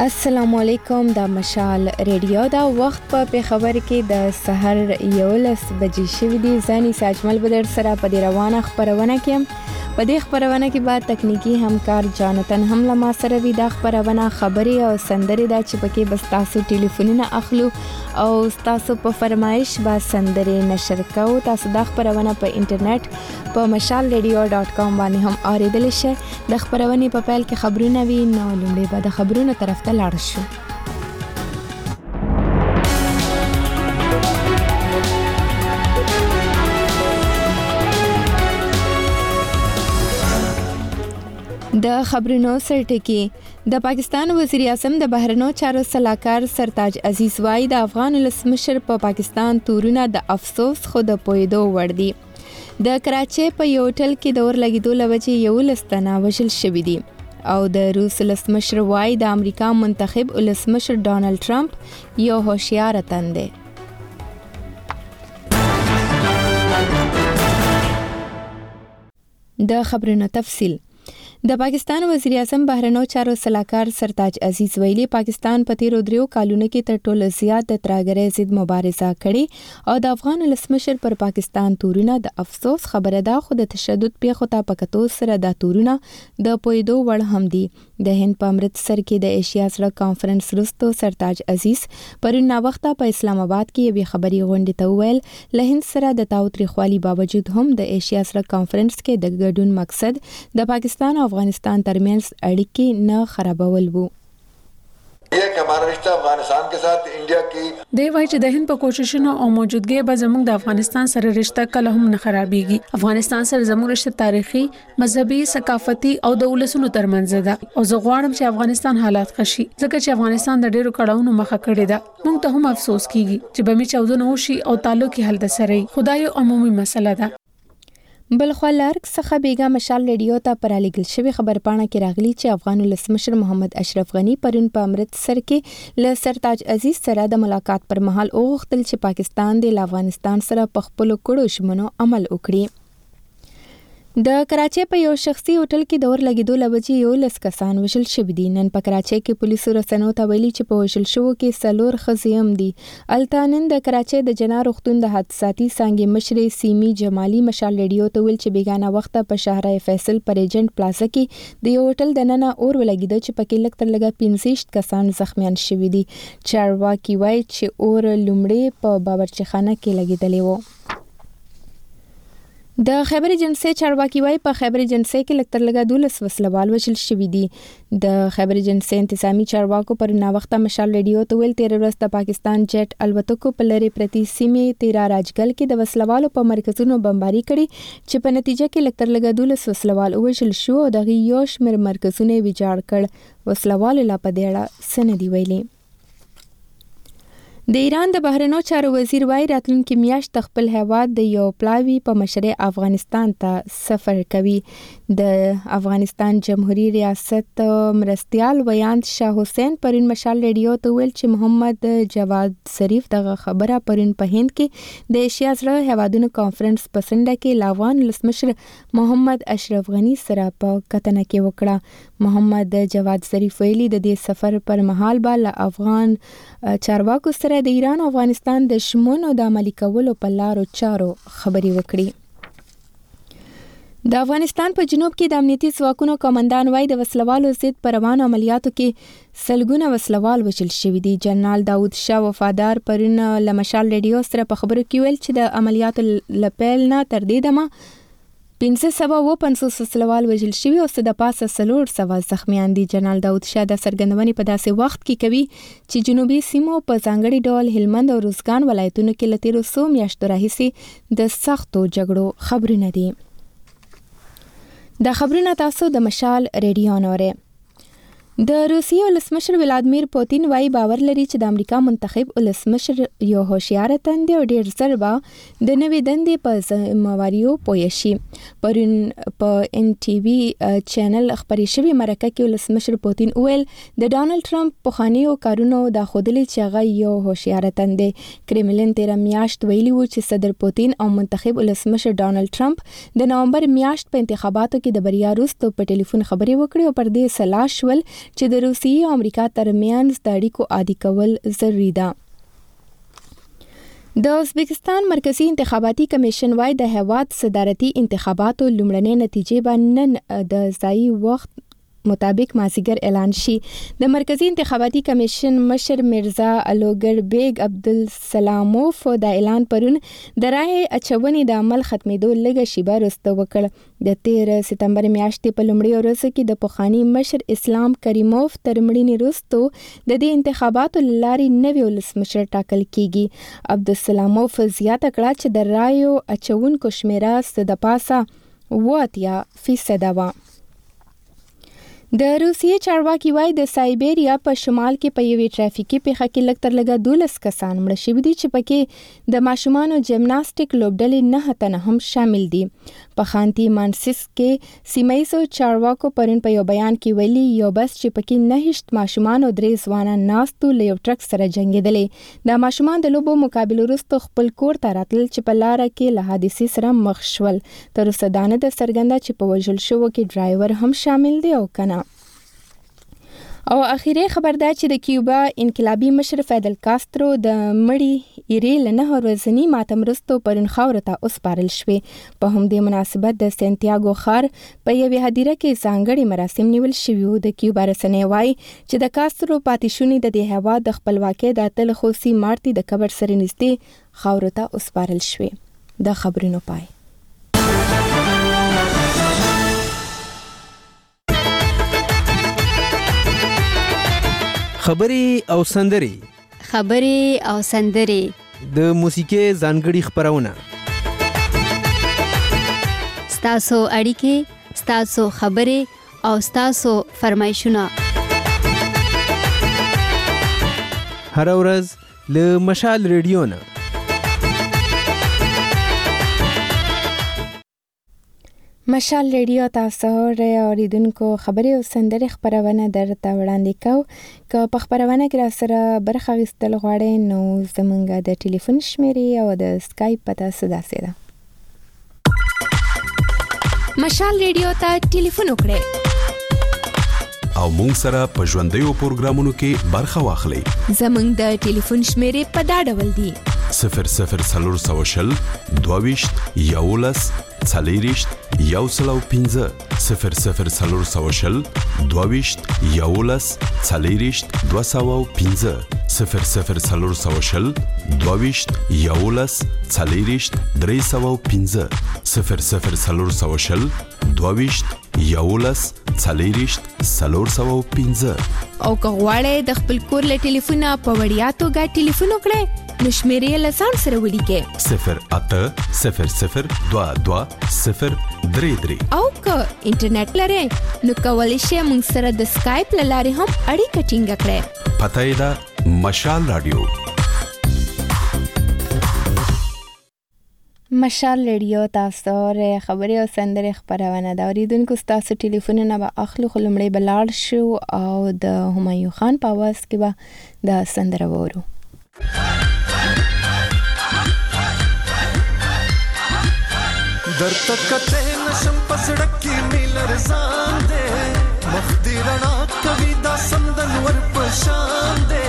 السلام علیکم. د مشال ریډیو دا وخت په پیښور کې د سحر 11 بجې شوې دي. ځاني ساجمل بدر سره په دې روانه خبرونه کې په دې خبرونه کې بعد تکنیکی همکار جانتن هم له ما سره وي. دا خبرونه خبري او سندري دا چې پکې بس تاسو ټلیفونونه اخلو او تاسو په فرمایش با سندري نشر کوو. تاسو دا خبرونه په انټرنیټ په mashalradio.com باندې هم اوریدل شئ. د خبرونه په پیل کې خبرونه وي نو لومړی به د خبرونو طرف ته لاړ شو. د خبرونو سرټکی د پاکستان وزیر اعظم د بهرنیو چارو سلاکار سرتاج عزیز وايي د افغان ولسمشر په پاکستان تورونه د افسوس خو د پویدو وړ دي. د کراچۍ په یو هوټل کې د اور لګیدو لوجې 11 تنه وژل شوي دي او د روس ولسمشر وايي د امریکا منتخب ولسمشر ډانلډ ټرمپ یو هوښیار تن دی. د خبرونو تفصیل. د پاکستان وزیر اعظم بهرنیو چارو سلاکار سرتاج عزیز ویلي پاکستان په تیرو 3 کالونو کې تر ټولو زیات د ترهګرۍ ضد مبارزه کړې او د افغان ولسمشر پر پاکستان تورونه د افسوس خبره ده، خو د تشدد پیښو ته په کتو سره د تورونه د پویدو وړ هم دي. د هند په امرتسر کې د ایشیا سړک کانفرنس وروسته سرتاج عزیز پرون وخته په اسلام آباد کې یوې خبري غونډې ته وویل له هند سره د تاوتریخوالي باوجود هم د ایشیا سړک کانفرنس کې د ګډون مقصد د پاکستان او افغانستان ترمنځ اړیکې نه خرابول وو. یہ کہ ہمارا رشتہ افغانستان کے ساتھ انڈیا کی دی وای چې د هند په کوششونو او موجودګۍ به زموږ د افغانستان سره رشتہ کله هم نه خرابېږي. افغانستان سره زموږ رشتہ تاریخي، مذهبي، ثقافتي او د ولسونو ترمنځ ده او زه غواړم چې افغانستان حالات ښه ځکه چې افغانستان د ډېرو کړهونو مخه کړې ده. موږ ته هم افسوس کیږي چې به می چاودنه وشي او تعلق یې حل د سره خدای عمومي مسله ده. بلخوا لارک څخه بیګا مشال ریډیو ته پرالېږل شوی خبرپاڼه کې راغلی چې افغان ولسمشر محمد اشرف غنی پرون په امرتسر کې له سرتاج عزیز سره د ملاقات پر مهال وغوښتل چې پاکستان د افغانستان سره په خپلو کړو ژمنو عمل وکړي. د کراچۍ په یو شخصي هوټل کې د اور لګیدو لوجې 11 کسان وژل شوي دي. نن په کراچۍ کې پولیسو رسنیو ته ویلي چې په وژل شوو کې 4 ښځې هم دي. الته نن د کراچۍ د جنا روغتون د حادثاتي څانګې مشرې سیمي جمالي مشال ریډیو ته ویل چې بیګانه وخته په شهرهای فیصل پر ایجنټ پلازا کې د یو هوټل د ننه اور ولګیده چې پکې لږ تر لږه 65 کسان زخمیان شوي دي. چارواکي وایي چې اور لومړی په باورچیخانه کې لګیدلی و. د خیبر ایجنسی چارواکي وایي په خیبر ایجنسی کې لږ تر لږه 12 وسلوال وژل شوي دي. د خیبر ایجنسی انتظامی چارواکو پر ناوخته مشال ریډیو ته ویل تیر ورځ د پاکستان جیټ الوتکو په لری پرتی سیمې تیرا راجګل کې د وسلوالو په مرکزونو بمباري کړي چې په نتیجه کې لږ تر لږه 12 وسلوال وژل شو او دغه یو شمېر مرکزونه ویجاړ کړ. وسلوالو لا په دې اړه څه نه دي ویلي. د ایران د بهرنیو چارو وزیر وايي راتلونکي میاشت خپل هیواد د یو پلاوی په مشرۍ افغانستان ته سفر کوي. د افغانستان جمهوریت ریاست مرستیال ویاند شاه حسین پرون مشال ریډیو ته ویل چې محمد جواد ظریف دغه خبره پرون په هند کې د ایشیا سره هیوادونو کانفرنس په سنډه کې افغان ولسمشر محمد اشرف غنی سره په کتنه کې وکړه. محمد جواد ظریف ویلي د دې سفر پر مهال به له افغان چارواکو سره د ایران او افغانستان د شمونو د عملي کولو په لارو چارو خبرې وکړي. د افغانستان په جنوب کې د امنیتي ځواکونو قومندان وايي د وسلوالو ضد په روانو عملیاتو کې سلګونه وسلوال وژل شوي دي. جنرال داود شاه وفادار پرون له مشال ریډیو سره په خبرو کې ویل چې د عملیاتو لپیل نه تر دې دمه 550 وسلوال وژل شوي او څه د پاسه 400 زخمیان دي. جنرال داود شاه د څرګندونې په داسې وخت کې کوي چې جنوبي سیمو په ځانګړي ډول هلمند او روزګان ولایتونو کې له تیرو 100 میاشتو راهیسې د سختو جګړو خبرونه دي. دا خبرونه تاسو د مشال ریډیو نوري. د روسیې ولسمشر ولادیمیر پوتین وايي باور لري چې د امریکا منتخب ولسمشر یو هوښیار تن دی او ډېر ژر به د نوې دندې په ذمہواریو پوه شي. پرون په ان ټي وي چینل خبري شوی مرکه کې ولسمشر پوتین ویل د ډانلډ ټرمپ پخوانیو کارونو د خودلی چې هغه یو هوښیار تن دی. کرملین تیر میاشت ویلي و چې صدر پوتین او منتخب ولسمشر ډانلډ ټرمپ د نومبر میاشت په انتخاباتو کې د بریا وروسته په ټلیفون خبري وکړې او پر دې سلا شول چې د روسیې او امریکا ترمنځ د اړیکو عادي کول ضروري ده. د ازبکستان مرکزی انتخاباتي کمیشن وايي د هیواد صدارتي انتخاباتو لومړنۍ نتیجې به نن د ځایي وخت مطابق مازیګر اعلان شي. د مرکزی انتخاباتي کمیشن مشر میرزا الوګر بیگ عبدالسلاموف د اعلان پرون د رای اچونې د عمل ختمېدو لږه شیبه وروسته وکړ. د 13 سپتمبر میاشتې په لومړۍ ورځ کې د پخوانی مشر اسلام کریموف تر مړینې وروسته د دې انتخاباتو لارې نوی ولسمشر ټاکل کیږي. عبدالسلاموف زیاته کړه چې د رایو اچونکو شمیره د پاسه 80% وه. د روسیې چارواکي وايي د سایبیریا په شمال کې په یوې ټرافیکي پیښه کې لږ تر لږه 12 کسان مړه شوي دي چې پکې د ماشومانو جمناستیک لوبډلې 9 تنه هم شامل دي. په خانتي مانسیسک کې سیمایي چارواکو پرون په یو بیان کې ویلي یو بس چې پکې 9 ماشومان او 3 ځوانان ناستو له یو ټرک سره جنګېدلې. د ماشومان د لوبو مقابله وروسته خپل کور ته راتلل چې په لاره کې له حادثې سره مخ شول. تر اوسه دا نه ده څرګنده چې په وژل شوو کې ډرایور هم شامل دی او کنه. او اخیری خبر ده چې د کیوبا انقلابي مشر فیدل کاسترو د مړی ایرې له 9 ورځني ماتم وروسته پرون خاورو ته وسپارل شوې. په همدې مناسبت د سانتیاګو ښار په یوې هدیره کې ځانګړي مراسم نیول شوي وو. د کیوبا رسنۍ وایي چې د کاسترو پاتې شونې د دې هېواد د خپلواکۍ د اتل خوسي مارتي د قبر سره نږدې خاورو ته وسپارل شوې. د خبرونو پای. خبرې او سندرې د موسیقي ځانګړي خبرونه ستاسو اړیکې ستاسو خبرې او ستاسو فرمایشونه هر ورځ له مشال ریډیو نه. مشال ریډیو تاسو اوریدونکو خبرې او سندرې خبرونه درته وړاندې کوو. که په خبرونه کې را سره برخه اخیستل غواړئ نو زموږ د ټلیفون شمیرې او د اسکایپ پته داسې ده. مشال ریډیو ته ټلیفون وکړئ او مونږ سره په ژوندیو پروګرامونو کې برخه واخلئ. زموږ د ټلیفون شمیرې په دا ډول دي: 00 22 11 40 105 00 22 11 40 205 00 22 11 40 305 00 22 11 40 305. او که غواړئ د خپل کور له ټلیفونه په وړیا توګه ټلیفون وکړئ نو شمیرې له ځان سره ولیکئ 0800 22 033. او که انټرنیټ لرئ نو کولی شئ موږ سره د اسکایپ له لارې هم اړیکه ټینګه کړئ. پته یې ده مشال رادیو. مشال ریډیو تاسو خبرې او سندرې خبرونه دا اوریدونکو ستاسو ټلیفونونه به اخلو خو لومړی به لاړ شو او د همایون خان په اواز کې به د سندره وورو. درته کته نشم پسړک کې میلر ځان دې مخ دې رڼا کوي دا سمدن ور پشان دې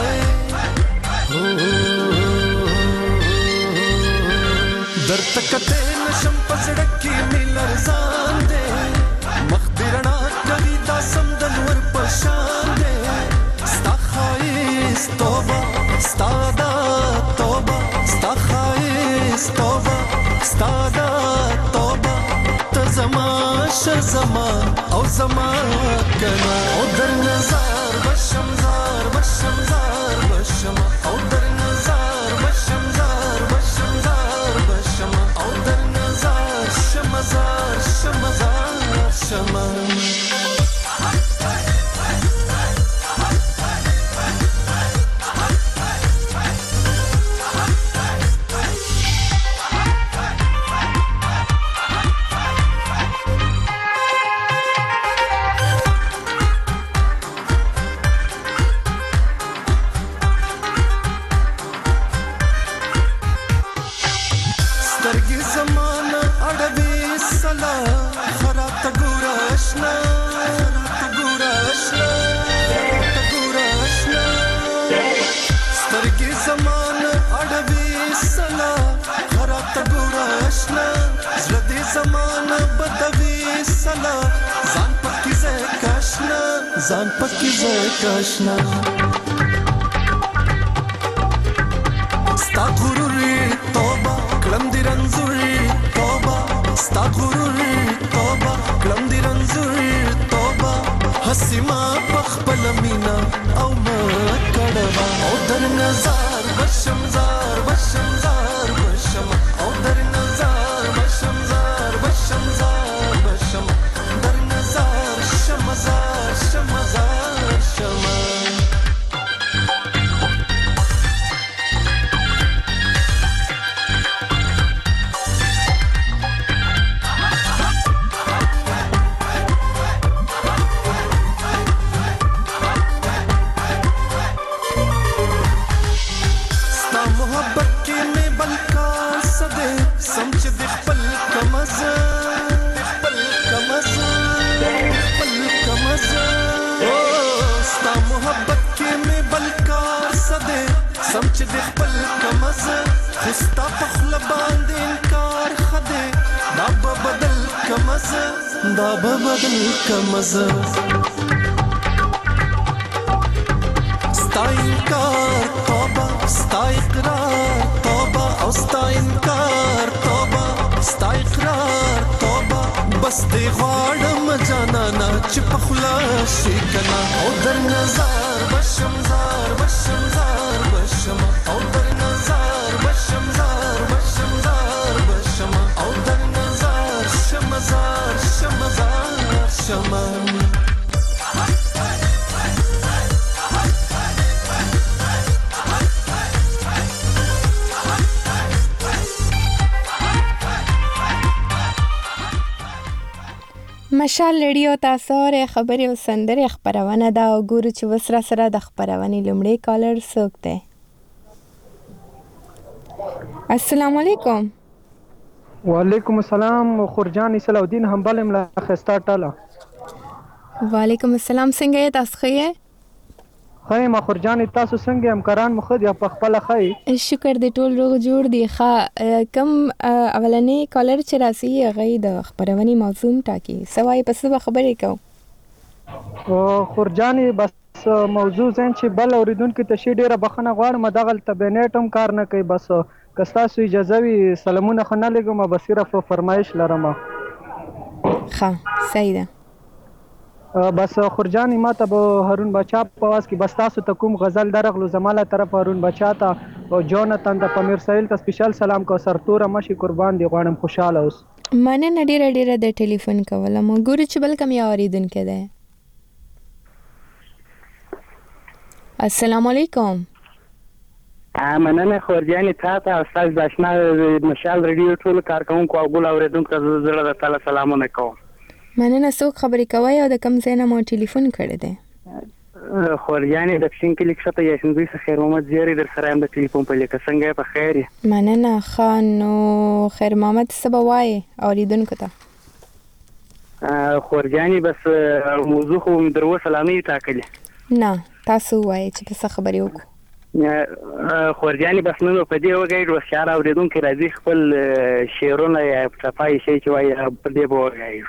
درته کته نشم پسړک کې میلر ځان دې مخ دې رڼا کوي دا سمدن ور پشان دې ستا خایس توبه ستا دا توبه ستا خایس توبه ستا دا زما او زما کنا او در نظر بشم زار بشم زار بشم او در نظر بشم زار بشم زار بشم او در نظر شم زار شم زار شم ځان پکې زکاشنا ستا غرور توبه کلم دی رنزور توبه ستا غرور توبه کلم دی رنزور توبه حسیما بخبل مینا او ما کړه او در نظر بشم زار بشم زار بشم او در نظر بشم زار بشم زار بشم در نظر شم زار شم زار شم سمچ د خپل کمزه خستا پخل باندې انکار خده دا به بدل کمزه دا به بدل کمزه ستا انکار توبه ستا اقرار توبه او ستا انکار توبه ستا اقرار توبه بس دی غواړم جانانا چې پخلا شي کنا او در نظر بشم زار بشم زار بشم او در نظر بشم زار بشم زار بشم او در نظر شم زار شم زار شم مشال رادیو تاسو ر خبري او سندري خبرونه دا وګورو چې وسره سره د خبرونې لمړی کالر څوک دی. السلام علیکم. وعلیکم السلام. خورجان صلاح الدین همبل ملا خستا ټاله. وعلیکم السلام. څنګه یې تاسو ښه؟ خیر ما خورجان تاسو څنګه همکاران مخد یا په خپل خیر؟ شکر دې ټول روغ جوړ دي. ښه کم اولنې کالر چې راسي هغه د خبرونې موضوع ټاکي سوای په څه خبرې کو. او خورجان بس موضوع زين چې بل اوریدونکو ته شي ډیره بخنه غواړم دغه تبنیټ هم کار نه کوي بس کستاسو اجازه وي سلامونه خنه لګم بس صرف فرمایش لرم. ښه صحیح ده. بس خورجان ما ته به هارون بچا په واس کې بس تاسو ته کوم غزل درغلو زماله طرف هارون بچا ته او جونتن د پمیر سایل ته سپیشل سلام کو سرتور مشي قربان دی غواړم خوشاله اوس. مننه ډیره د ټلیفون کولم ګورو چې بل کم یا اوریدونکو ده. السلام علیکم. مننه خورجان تاسو استاد باشنا مشال رادیو ټول کارکونکو او ګول اوریدونکو زړه د تعالی سلامونه کوم. مننه څوک خبرې کوي او د کم ځای نه مو ټلیفون کړی دی؟ خورجان د پښین کلیک شته یاشندوی څخه خیر محمد زیری در سره هم د ټلیفون په لیکه څنګه په خیر. مننه خانو خیر محمد سبا وای اوریدونکو ته. خورجان بس موضوع خو درو سلامي ټاکلی. نه تاسو وای چې څه خبرې وکړو. خورجان بس نو په دې وګړي وسیاره اوریدونکو راځي خپل شعرونه یا صفای شي چې وای په دې وګړي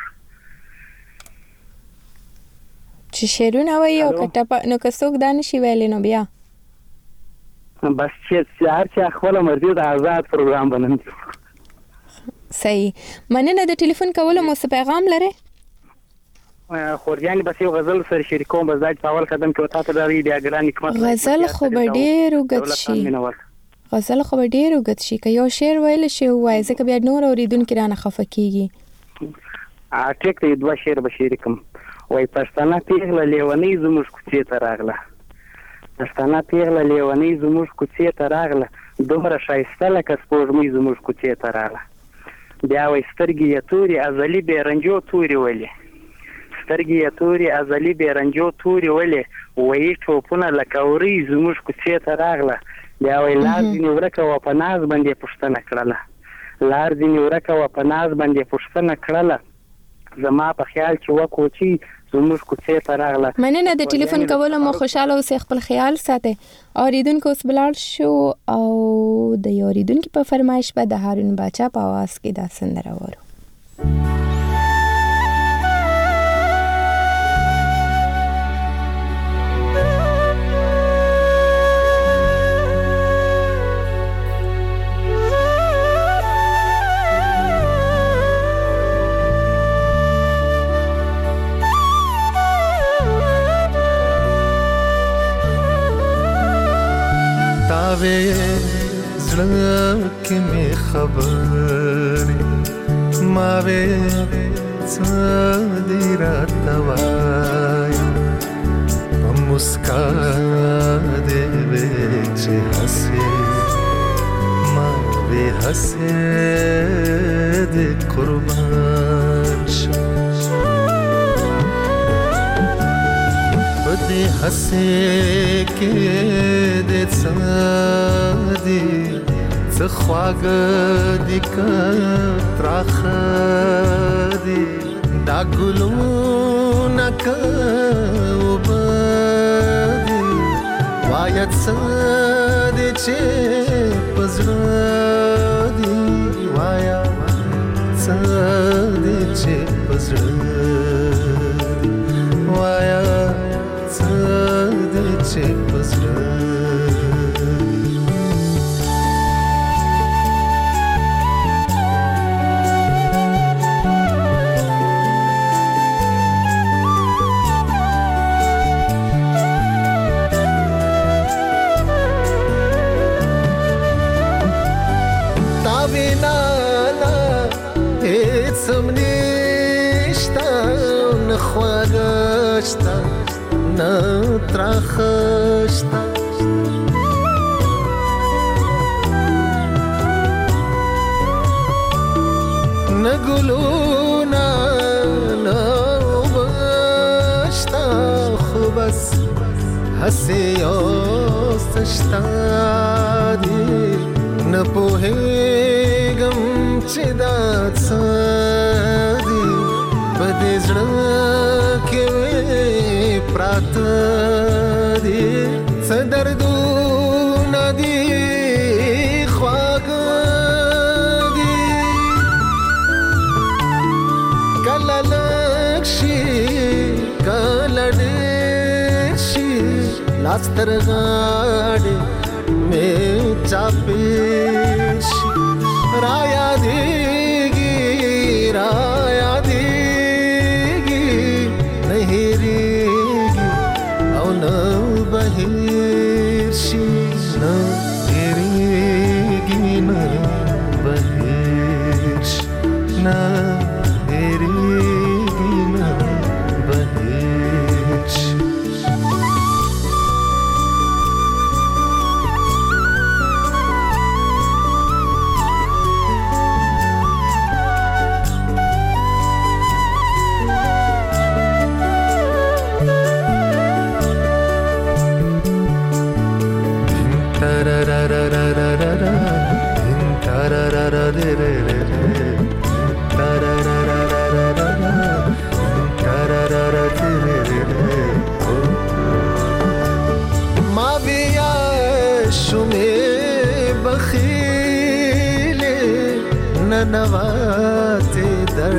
چې شعرونه وایي او کټه نو که څوک دا نشي ویلی نو بیا بس چې هر چا خپله مرضي د آزاد پروګرام بنم. صحیح. مننه د ټلیفون کولو مو څه پیغام لرئ؟ خورجان بس یو غزل سره شریکوم بس دا په اول قدم کې وتا ته د ډیاګرام حکمت غزل خو به ډېر اوږد شي. غزل خو به ډېر اوږد شي که یو شعر ویلی شي ووایي ځکه بیا نور اورېدونکي رانه خفه کېږي. ټیک دی دوه شعر به شریکم. وای پښتانه پیغله لیونی زموږ کوڅې ته راغله پښتانه پیغله لیونی زموږ کوڅې ته راغله دومره ښایسته لکه سپوږمۍ زموږ کوڅې ته راغله بیا وای سترګې یې تورې ازلي بې رنجو تورې ولې سترګې یې تورې ازلي بې رنجو تورې ولې وایي ټوپونه لکه ورۍ زموږ کوڅې ته راغله بیا وای لار ځینې ورکه وه په ناز باندې پوښتنه کړله لار ځینې ورکه وه په ناز باندې پوښتنه کړله زما په خیال چې وکوچی زموږ کوڅې ته راغله. مننه د ټلیفون کولو مو خوشاله اوسئ خپل خیال ساتئ. اوریدونکو اوس بلاړ شو او د اوریدونکو په فرمایش به د هارون باچا په आवाज کې دا سندره وورو. خبرې ما وې څه دې راته وایه په مسکا دې وې چې هسې ما وې هسې دې قربان شم په دې هسې کې دې څه دي څه خواږه دي که تراخه دي دا ګلونه که اوبه دي وایه څه دي چې په زړه دي وایه څه دي چې په زړه دي وایه څه دي چې په زړه خواږشتا نه تراخشتا نه ګلونا نه وبشتا خو بس هسې اوسشتا دی نه پوهېږم چې دا څه دی په دې زړه کې پراته دي څه دردونه دي خواږه دي کله لږ شي کله ډېر شي لاس تر غاړې مې چاپې شي را یادېږي را بهیر شي نه هېرېږي نه بهیر شي نه هېرېږي نه بهیر شي ما بیا شومې بخیلې ننواتې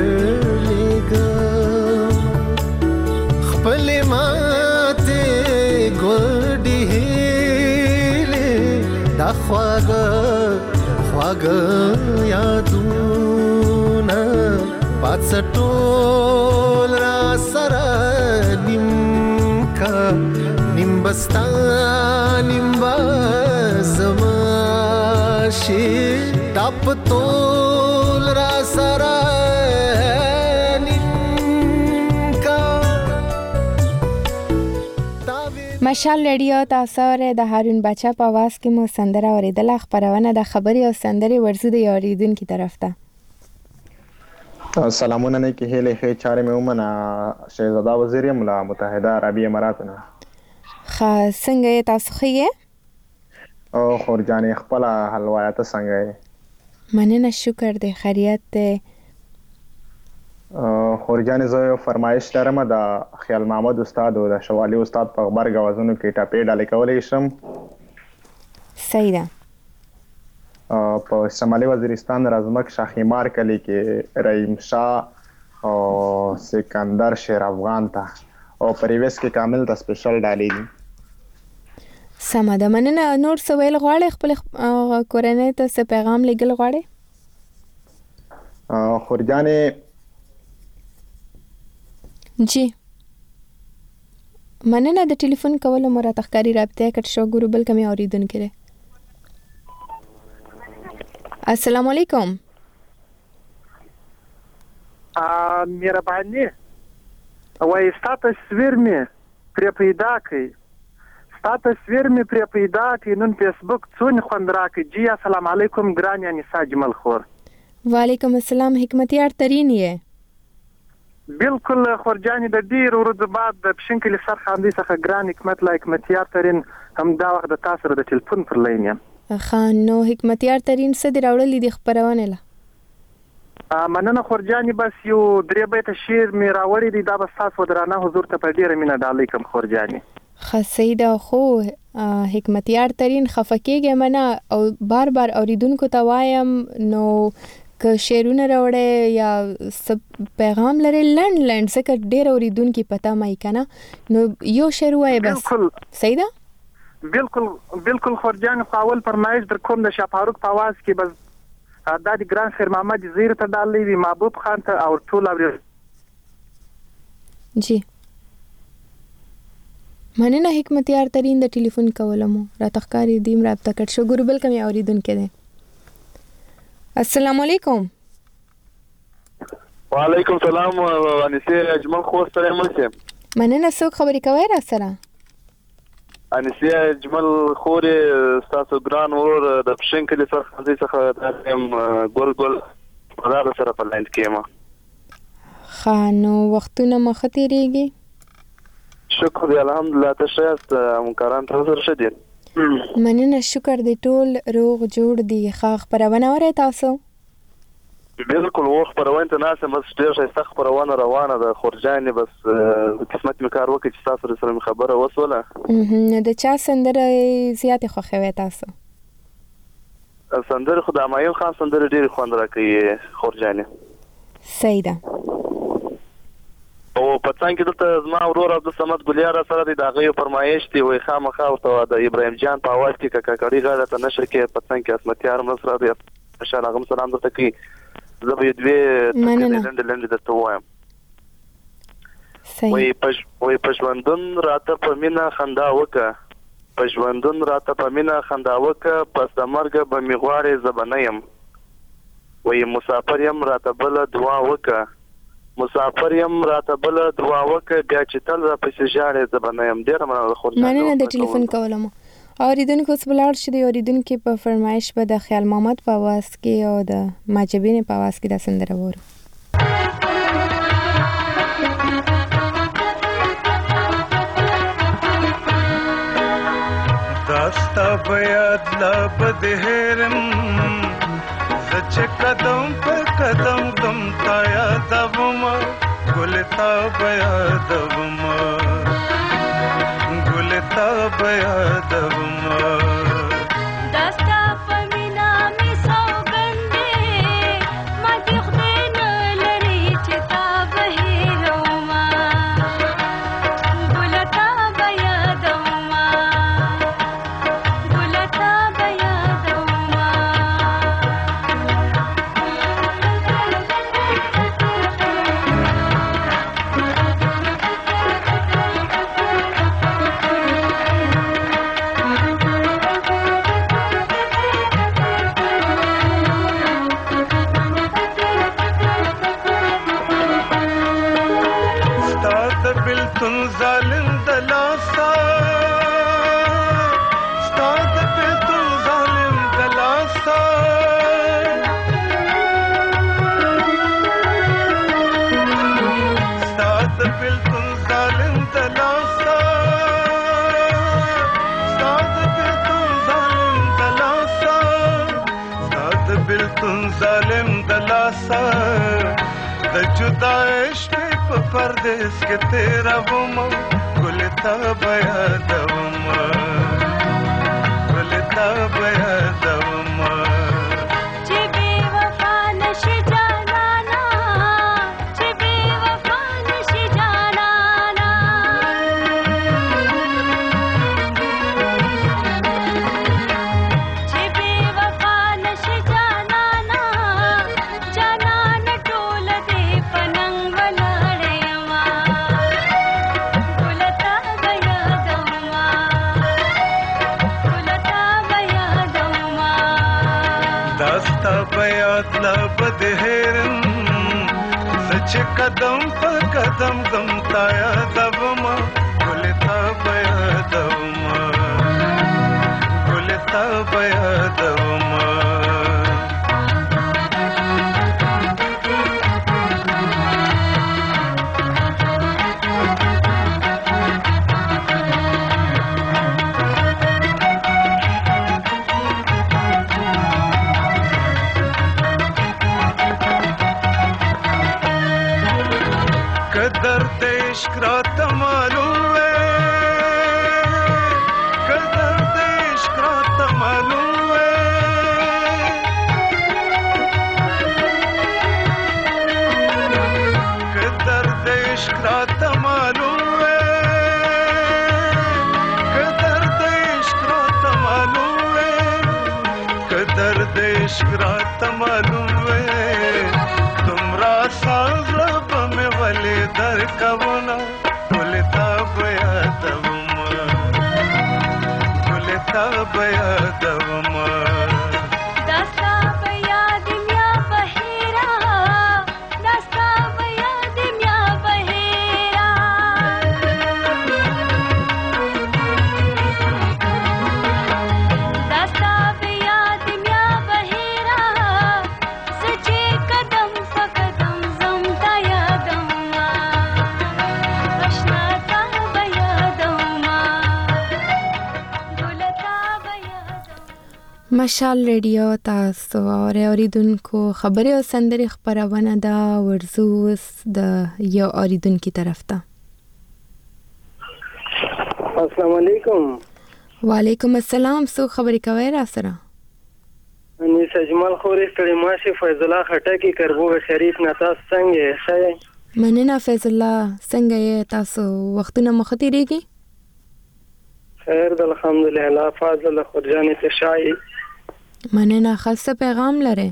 درلېږم خپلې ماتې ګوډې هیلې دا خواږه یادونه پاتې ټول را سره نیم کا نیم بستا نیم زما شي دا په ټول را سره نیم کا مشال رادیو تاسو ر د هارون بچا په आवाज کې مو سندره اوریدله خبرونه د خبري او سندري ورزو د یاریدونکو طرف ته سلامونه نه کې هله خې چارې مې ومنه شهزاده وزیر ملا متحده عربی اماراتونه څنګه تاسو خې او خورجانې خپل حلوایت څنګه مننه شکر دې خیریت دې خورجانې زه فرمایش لرم د خیال محمد استاد او د شوالی استاد په خبر غوازونو کې ټاپې ډالې کولې شم صحیح ده په شمالي وزیرستان رازمک شاخیمار کلی کې رحیم شاه او سکندر شیر افغان ته او پریویس کې کامل د سپیشل ډالې دي سمه ده مننه نور څه ویل غواړې خپل کورنۍ ته څه پیغام لېږل غواړې خورجانې جی مننه د ټلیفون کولو مراته ښکاری رابطه کټ شو ګورو بل کمی اوریدونکو السلام علیکم. مهرباني وای ستا تصویر می پرې پیدا کړي ستا تصویر می پرې پیدا کړي نن فیسبوک څون خوند راکړي. جی السلام علیکم ګران انیسا جمل خور. وعلیکم السلام حکمتیار ترین یې. بالکل خورجانی د ډیر ورځې بعد د پښنکلي سرخاندي څخه ګران حکمتیار ترین هم دا وخت د تاسو د ټلیفون پر لین یم. خان نو حکمتیار ترین څه دی راوړلې د خبرونه له مننه خورجانی. بس یو 3 بیت شعر می راوړی دی دا بس تاسو درانه حضور ته په ډیره مینه ډالۍ کوم خورجانی. خسیده خو حکمتیار ترین خفکیږي منه او بار بار اوریدونکو ته وایم نو که شعرونه راوړې یا پیغام لري لند څخه ډیر اوریدونکو پتا مای کنه نو یو شعر وای بس. صحیح ده. بالکل خورجان خپل فرمایش در کوم د شاه فاروق په आवाज کې بس د ګران خیر محمد زیر ته ډالۍ وی محبوب خان ته او ټول اوري. جی مننه حکمتیار ترین د ټلیفون کولمو را تخکاری دیم رابطه کړ شو ګوربل کمی اوریدونکو ده. السلام علیکم. وعلیکم السلام انیسه اجمل خو سره ملته. مننه څوک خبرې کوي را سره؟ انیسه اجمل خورې تاسو ګران ور د پښنکلي سرخاندي څخه د ګل مدار سره په لاند کېما. خانو وختونه مختيريږي. شکر الحمدلله تاسو ته مکران تاسو شدي. مننه شکر دی ټول روغ جوړ دی. خاخ پرونه وره تاسو؟ بالکل وخت پرونه ته ناسه مس ډیر ښه خبرونه روانه ده خورجاني بس قسمت می کار وکړي چې تاسو سره خبره وسوله. د چا سندره زیات خوښوي تاسو؟ سندره خدای مایو خان سندره ډیر خوند راکړي خورجاني. صحیح ده. او پڅان کې دلته زما ورور عبد الصمد ګلیار سره د دغه فرمایش دی وای خامخا ورته د ابراهیم جان په आवाज کې ککړی غاړه ته نشر کې پڅان کې اسمتیار مصر دی ان شاء الله غم سلام درته کی زبې دوی لند درته وایم. وای پښوندون راته په مینا خندا وکا پښوندون راته په مینا خندا وکا پس د مرګ به میغوارې زبنیم. وای مسافر يم راته بل دعا وکا مسافر يم راته بل دعا وکړه بیا چې تل را پسې ژاړې زبنه يم. ډیر مننه خورجان. مننه د ټلیفون کولم. اوریدونکو سپلاړ شې د اوریدونکو په فرمایش به د خیال محمد په आवाज کې او د ماجبین په आवाज کې د سندره وره. داستا بیاد لب دهرم سچ قدم پر قدم دم تا یادوما گلتا بیادوما گلتا بیادوما داستا پمینا می سوګندې ما دې خدای نه لري چې تا بهیروما گلتا بیادوما گلتا بیادوما. बिल्कुल जालिम दलासा स्ताद बिल्कुल जालिम दलासा स्ताद बिल्कुल जालिम दलासा स्ताद बिल्कुल जालिम दलासा स्ताद बिल्कुल जालिम दलासा द जुदा इश्क परदेस के तेरा वुमा गुलता बयादवमा गुलता बयादवमा जे बेवफा नशे जाना ना जे बेवफा नशे जाना ना जे बेवफा नशे जाना ना जाना न टोल दे पनंग वाला गुलता बयादवमा راتلا بدهرن سچ قدم په قدم غم تا یادوما ګل تا بیادوما ګل تا بیادوما قدر عشق رات معلوم ہے قدر عشق رات معلوم ہے قدر عشق رات معلوم ہے قدر عشق رات معلوم ہے قدر عشق رات معلوم ہے تمرا ساز رب میں ولی در کبونا بولتا بیادوما بولتا بیادوما داستا بیادم یا بحیرا داستا بیادم یا بحیرا داستا بیادم یا بحیرا سچے قدم فقدم زمتا یادوما اشنا تا بیادوما ګلتا مشال ریډیو تاسو اوریدونکو خبري او سندري خبرونه دا ورزو د یو اوریدونکو طرف ته. السلام علیکم. وعلیکم السلام. سو خبري کوي را سره؟ اني سجمال خوري ستړي ماشي فیض الله خټکی کربوغ شریف نه تاسو څنګه ښه؟ مننه فیض الله. څنګه یې تاسو؟ وختونه مخ تیریږي؟ خیر د الحمدلله. فاضل خورجان تشای مننه. خاصه پیغام لره؟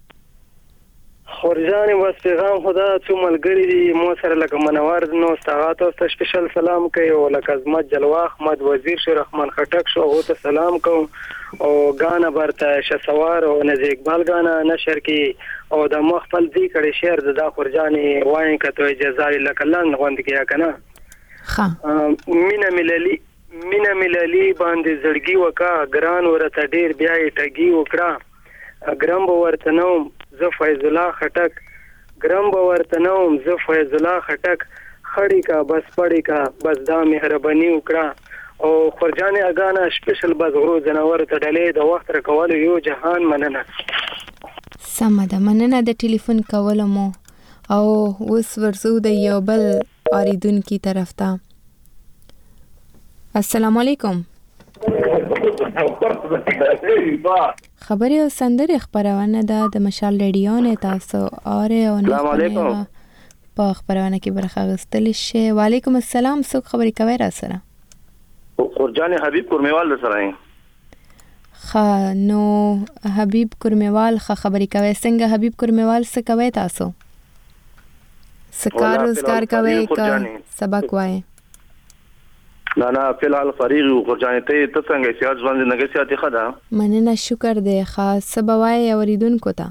خورجان بس پیغام خدا څو ملګری دي مو سره لکه منور نو استاد او سپیشل سلام کوي او لکه عظمت جلوه احمد وزیر شو رحمان خټک شو او ته سلام کوم او غانا برته شسوار او نزی اقبال غانا نشر کی او د مخفل دی کړي شعر د خورجان وای کته جزای لکه لن غوند کیا کنه ها مینا ملالي باندې زړګي وکا ګران ورته ډیر بیا ټګي وکړه ګرام ورته نو ز فیض الله خټک ګرام ورته نو ز فیض الله خټک خړی کا بس پړی کا بس دا مهرباني وکړه او خورجان اگانا سپیشل بس غرو جنور ته ډلې د وخت رکول یو جهان مننه. سمه ده. مننه د ټلیفون کولمو او اوس ورسو د یو بل اوریدونکو طرف ته. السلام علیکم. خبري او سندري خبرونه ده د مشال ریډیو نه تاسو اوره او السلام علیکم په خبرونه کې برخه غوښتل شي. وعلیکم السلام. څوک خبري کوي را سره؟ خورجان حبیب کورمیوال سره یم. نو حبیب کورمیوال خبري کوي. څنګه حبیب کورمیوال څه کوي تاسو؟ سکار روزګار کوي کا سبق وای؟ نه فلحال فریغ خورجان ته څنګه سیاست ژوند نه سیاستي خدا. مننه شکر دی. خاص سبوای اوریدونکو ته.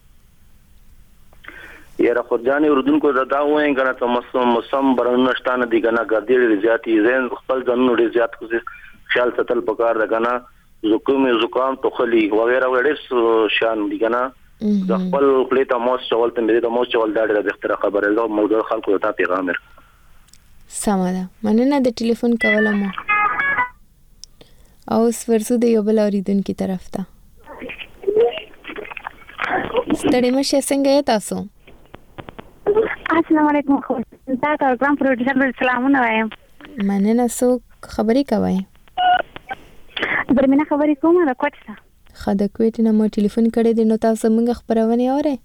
یاره خورجان اوریدونکو دا وایي کنه ته موسم برن نشتانه دي کنه ګرځي زیاتی زین خپل ځنو ډیر زیات خیال ستل پکار ده کنه زکام توخلی وغیرہ وړې شان دي کنه د خپل پلیټه موس چول ته مې د موس چول دا ډېر بهتره خبره ده. موضوع خلکو ته پیغام ورکړه. سمه ده. مننه د ټلیفون کولم او ورسو د یو بل اوریدونکو طرف ته. ستړي مشه څنګه یې تاسو؟ السلام علیکم. دا پروګرام پروډوسر سلامونه وایم. مننه. څوک خبري کوي؟ برمنه خبرې کومه د کوټه. خاله کوټه نه مو ټلیفون کړی دی نو تاسو موږ خبرونه اورئ؟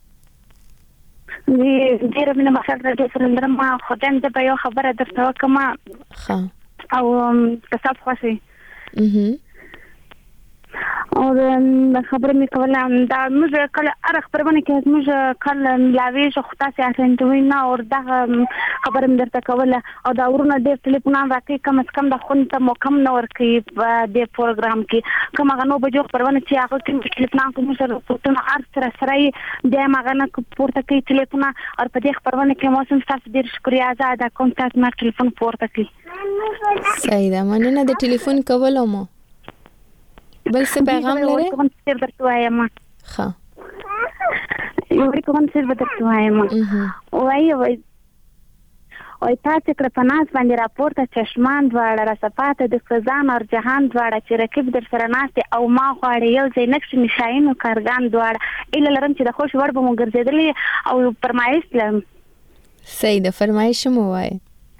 ډیر مینه مخاطر د سرندرم ما خدام د یو خبره درته وکم. ها. او تاسو خوشي. او خبره مې کوله دا موږ کله اره خبرونه کې موږ کله لاوي شو خو تاسو اټینډوي نه او دا خبره مې درته کوله او دا ورونه ډېر ټلیفونان راکې کم از کم د خون ته مو کم نه ورکې په دې پروګرام کې کوم غنو بجو خبرونه چې هغه کې ټلیفونان کوم سره پورتنه ارسره سره دې ماغنه پورته کې ټلیفون او په دې خبرونه کې مو سم تاسو ډېر شکریا ادا کوم تاسو ما ټلیفون پورته کې صحیح ده مننه د ټلیفون کولو مو بل څه پیغام لري کوم څه درته وایم ښه یو کوم څه درته وایم وای تاسو کړه پناس باندې راپورته چشمان دواړه را صفاته د خزان او جهان دواړه چې رکب در سره ناشته او ما غواړي یو ځای نقش نشاین او کارګان دواړه اله لرم چې د خوش وړ به مو ګرځېدلې او فرمایش لرم صحیح ده فرمایش مو وای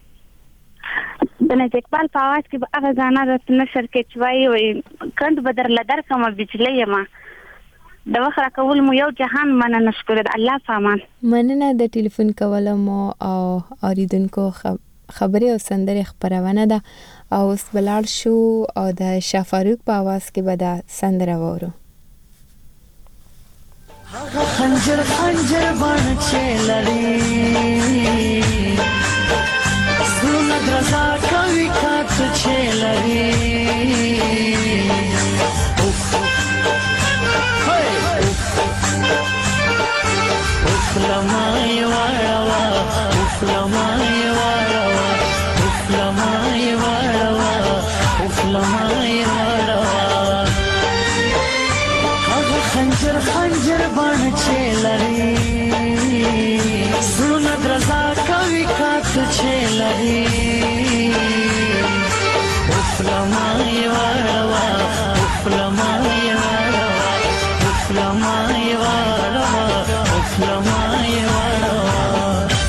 د نجیب اقبال په आवाज کې هغه غانا د نشر کې چوي وي کند بدر لدر کوم بجلی ما د وخره کول مو یو جهان مننه شکر الله فامان مننه د ټلیفون کولم او اوریدونکو خبري او سندره خبرونه ده او اوس بلار شو او د شافاروق په आवाज کې به دا سندره وورو خنجر خنجر باندې چلري زونه درزا کوي کات چلري افلمای واروا افلمای واروا افلمای واروا افلمای واروا هغه خنجر خنجر باندې چلري زونه درزا کوي کات چلري افلمای واروا افلمای واروا افلمای واروا افلمای واروا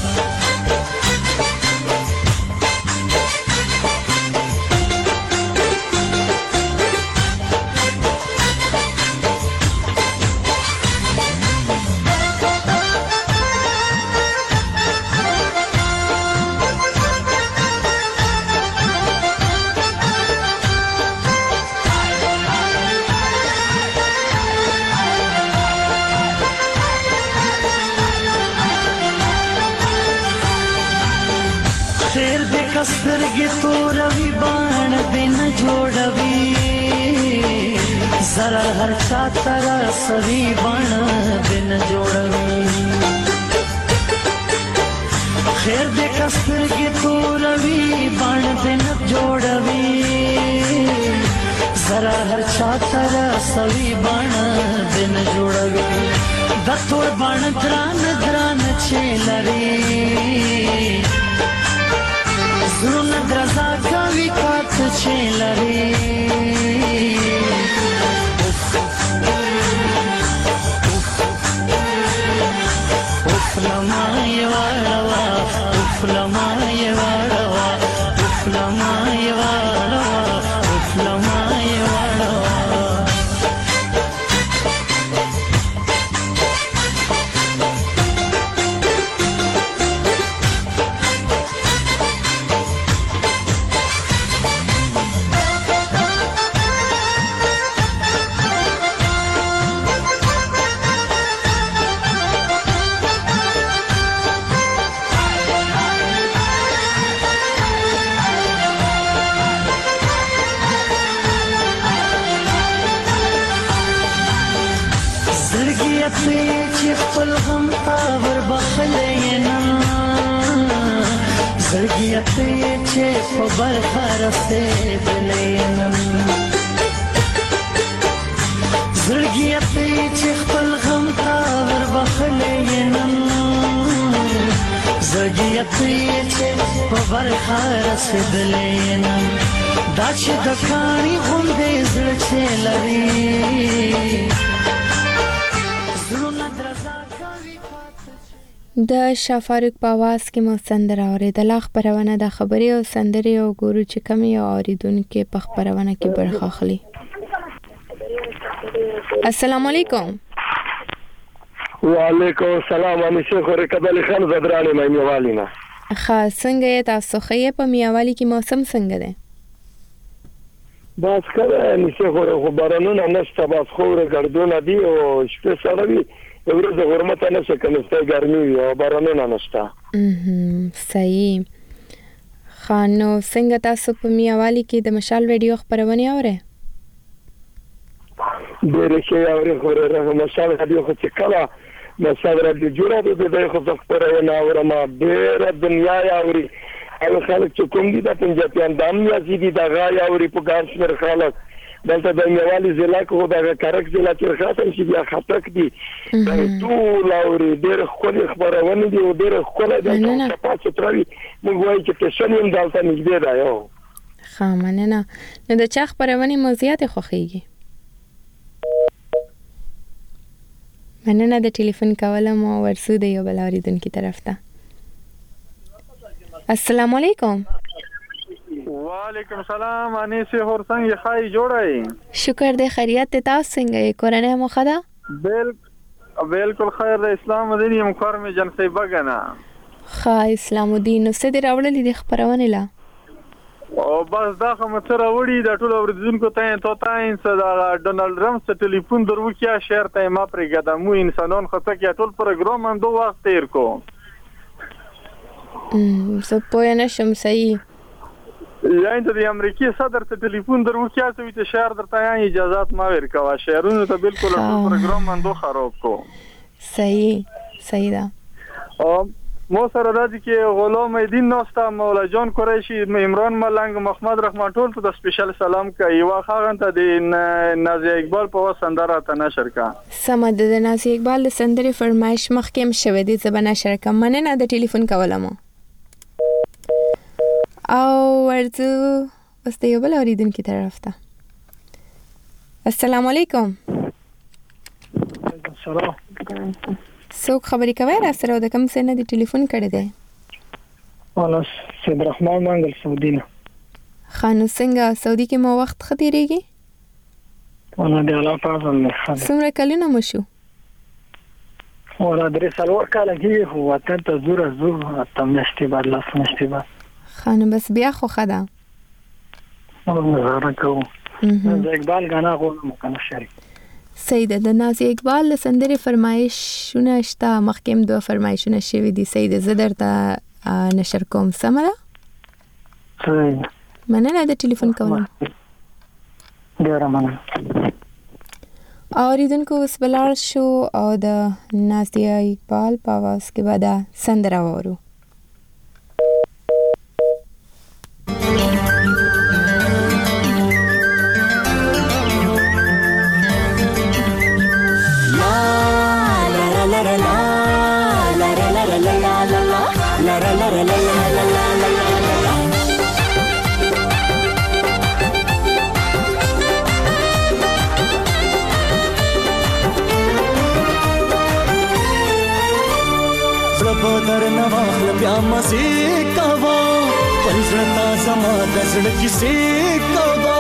سترګې توروي باڼه دې نه جوړوي زره هر چا ته رسوي باڼه دې نه جوړوي خیر دې که سترګې توروي باڼه دې نه جوړوي زره هر چا ته رسوي باڼه دې نه جوړوي د تور باڼه درانه درانه چې لري زونه درزا کوي کات چې لري افلمای واروا افلمای واروا افلمای واروا افلمای واروا چې خپل غم تاور بخلې نه زړګي چې په برخه رسېدلې نه زړګي چې خپل غم تاور بخلې نه زړګي چې په برخه رسېدلې نه دا چې د کاڼي غوندې زړه چې لري د شافاروق په आवाज کې مو سندره اوریدل خبرونه د خبري او سندري او ګورو چې کمی اوریدونکو په خبرونه کې برخه اخلي. السلام علیکم. وعلیکم السلام. انا شیخ رکب علي خان زدراني مې میوالینا. ښه څنګه تاسو خې په میوالي کې موسم څنګه ده؟ بس کله نشه خو بارانونه نشته، بس خوره ګردونه دي او شپه سره وي، ورځ غرمته نشه کنيسته ګرمي وي او بارانونه نشته. صحیح. خانو څنګه تاسو په میاوالي کې د مشال رادیو خبرونه اورئ؟ ډېر ښه اورئ، خو راغله مشال رادیو خو چې کله مشال رادیو جوړه ده د خو خبرونه اورم، ډېر دنیا اوري. او خلک چې کوم دي د پنځپیان دام یا سیدي د غای اوري په ګار سره خلک دلته د میوالي ضلع کې د کارک ضلع کې خاطر شي بیا خطک دي ټول اوري. ډېر خپل خبرونه دي او ډېر خپل د تاسو ترې موږ وایي چې تاسو هم دلته نږدې دا یو خامنه نه د چا خبرونه موضوعات خوخيږي. مننه د ټلیفون کولم او ورسو د یو بل اوریدونکو طرف ته. السلام علیکم. وعلیکم السلام. انیس هورسنګ خای جوړای؟ شکر دې خیریت ته. تاسو څنګه یې؟ کورنۍ مو ښه ده؟ بالکل خیر د اسلام دین یم کارم جنسي بغنا. خا اسلام دین نو څه دې راوړلې د خبرونه لا؟ او بس دا کوم تر وړي د ټولو ورزونکو ته دا ډونالد ټرمپ څخه ټلیفون درو کیا شهر ته ما پرې ګدمو انسانون خطه کې ټول پروګرام هم دوه وخت تیر کو. زه پوه نه شم. صحیح. یعنی د امریکای صدر ته ټلیفون درو کیا څه وي شهر درته یعنی اجازهات ما ورکوا شهرونو ته بالکل پروګرام من دوه خراب کو. صحیح ده. او مو سره راځي کې غلام الدین نوستا مولا جان قریشی عمران ملنګ محمد رحمان ټول ته د سپیشل سلام کوي. واخغه ته د نازی اقبال په وسندره ته نشر کا. سمه د نازی اقبال د سندرې فرمایش مخکې شوه دي زبنه نشر کا. مننه د ټلیفون کولم او ورته بس یو بل اوریدونکو طرف ته. السلام علیکم. سلام. څوک خبرې کوي را سره د کوم څه نه دی ټلیفون کړی دی؟ انا سید رحمان منګل سعودي نه. خانو څنګه سعودي کې مو وخت خطرېږي؟ انا د الله فضل نه. څومره کلونه مو شو؟ انا درې سالور کال کې هو وطن ته زور اتم نشته بعد لاس نشته بعد. خانو بس بیا خو خدا. زه راکوم. زه اقبال غانا غواړم کنه شریک. سیده د نازی اقبال سندره فرمایشونه شته مخکې دوه فرمایشونه شوي دي. سیده زه درته نشر کوم. سمه ده؟ مننه د ټلیفون کولم. ډیره مننه. اوریدونکو اوس بلاړ شو او د نازی اقبال په आवाज کې به دا سندره وورو. در نواخل بیا مزه کوا پنځړتا زما د زړه کیسه کوا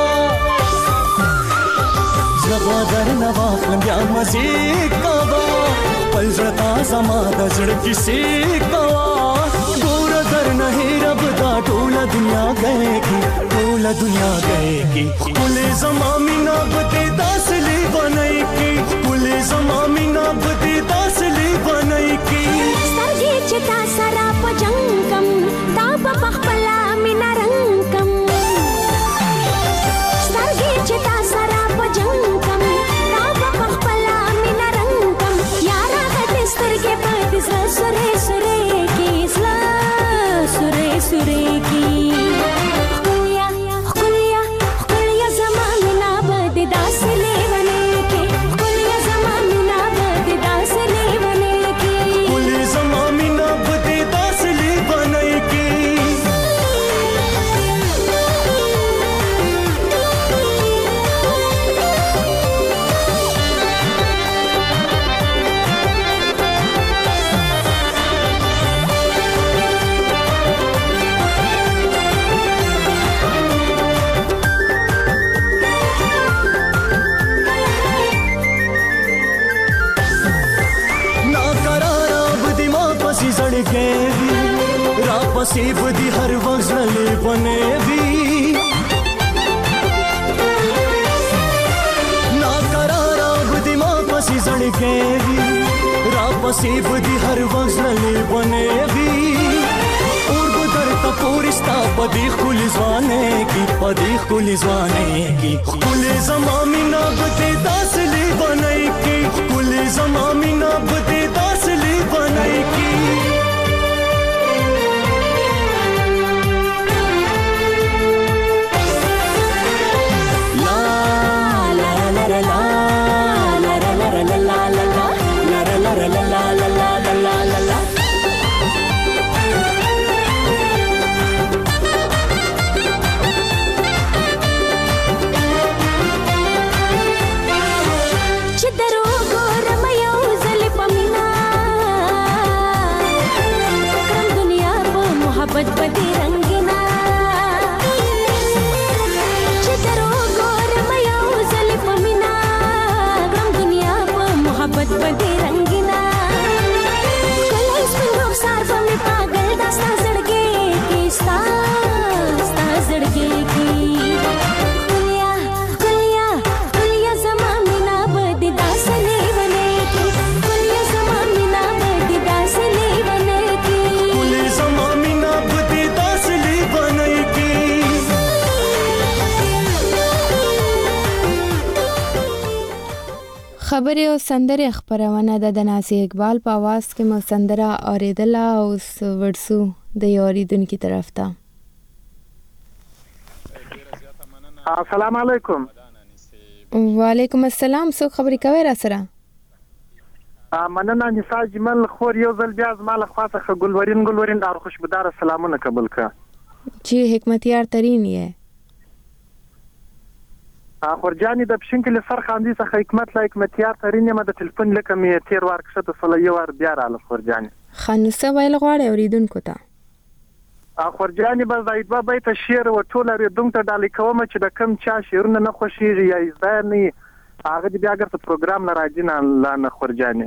زما در نواخل بیا مزه کوا پنځړتا زما د زړه کیسه کوا ګور در نه رب دا ټول دنیا گئے کی کل زما مینا بده داسلی بنای کی کل زما مینا بده داسلی بنای کی سترګې چې تا سره په جنګ کم تا په خپل مینا رنگ کم سترګې چې تا سره په جنګ کم تا په خپل مینا رنگ کم یارا د سترګې په دې سره سره کی سره کی نصیب دی هر وخت زړلې بنې وی زړګي را پسې بدی هر وخت زړلې بنېږي اور بدر ته پورستا پدې خولي ځوانې کی پدې خولي ځوانې کی خولي زما مینا بده داسلې بنای کی خولي زما مینا بده داسلې بنای کی बदी रंगना चितरो गोर मया उजल पमिना गम दुनिया को मोहब्बत बदी रंगना कल स्पिंग सार में पागल दास्ता जड़गे की सा जड़गे की कुलिया कुलिया कुलिया जमाना बदी दासने बने की कुलिया जमाना बदी दासने बने की कुलिया जमाना बदी दासने बने की خبرې او سندرې خبرونه د نازي اقبال په आवाज کې مو سندره اوریدله او ورسو د اوریدونکو طرف ته. السلام علیکم. وعلیکم السلام. څو خبرې کوي را سره؟ مننه نساء جمل خور یو ځل بیا زما له خواته ګلورین او خوشبودار سلامونه قبول کړه. جی حکمتیار ترین یې. خورجانی د پښینکل سر خاندي څخه حکمتیار ترین یم د ټلیفون لکه مې تیر وار کښه ته صلی یو ور بیا رااله خورجانی. خنوسه ویل غواړي اوریدونکو ته. خورجانی بس د ایدوا بیت شعر و ټول اوریدونکو ته ډالۍ کوم چې د کم چا شعرونه نه خوښیږي یا زده نه هغه بیا ګرځي پروګرام نه راځي نه خورجانی.